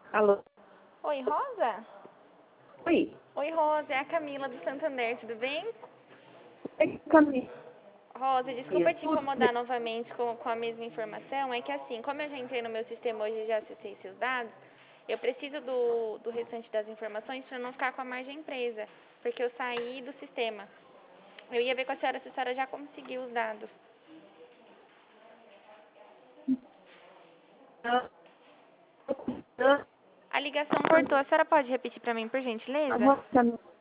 Alô? Oi, Rosa? Oi. Oi, Rosa, é a Camila do Santander, tudo bem? Oi, Camila. Rosa, desculpa te incomodar novamente com a mesma informação, é que assim, como eu já entrei no meu sistema hoje e já acessei seus dados, eu preciso do restante das informações para não ficar com a margem presa, porque eu saí do sistema. Eu ia ver com a senhora se a senhora já conseguiu os dados. A ligação cortou, a senhora pode repetir para mim, por gentileza? Alô, Camila.